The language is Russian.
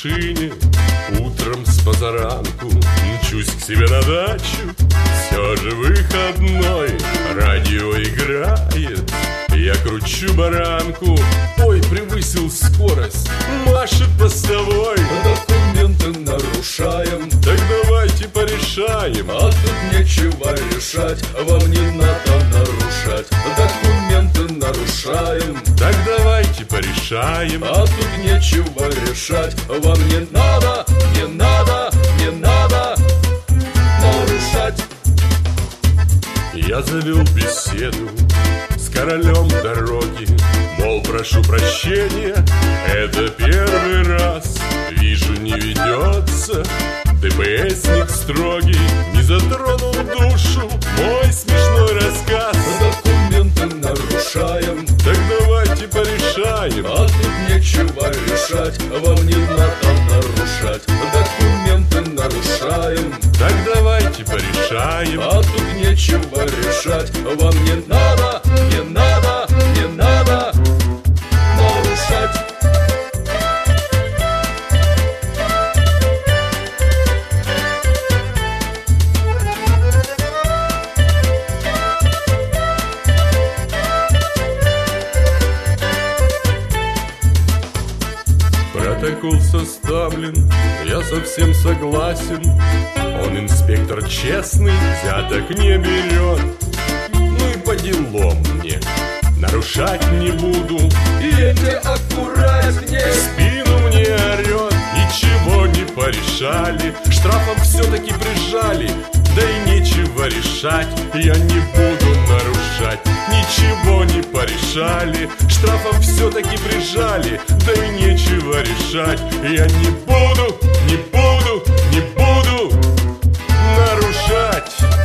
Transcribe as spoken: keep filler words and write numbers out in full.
машине, утром с позаранку мчусь к себе на дачу. Все же выходной, радио играет, я кручу баранку. Ой, превысил скорость, машет постовой. Документы нарушаем, Так давайте порешаем. а тут нечего решать, вам не надо нарушать. Документы нарушаем, Так давайте порешаем. а тут нечего решать, вам не надо, не надо, не надо нарушать. Я завел беседу с королем дороги, мол, прошу прощения, это первый раз вижу, не ведется. ДПСник строгий, не затронул душу мой смешной рассказ. Документы нарушаем, Так давайте порешаем. а тут нечего решать, вам не надо нарушать. Документы нарушаем, Так давайте порешаем. а тут нечего решать, вам не надо, не надо, не надо нарушать. Протокол составлен, я совсем согласен. Он инспектор честный, взяток не берет. Ну и по делам мне, нарушать не буду. Едьте аккуратнее, В спину мне орет, ничего не порешали. Штрафом все-таки прижали, да и нечего решать. Я не буду нарушать, ничего не порешали. Штрафом все-таки прижали, да и нечего решать. Я не буду, не буду, не буду нарушать.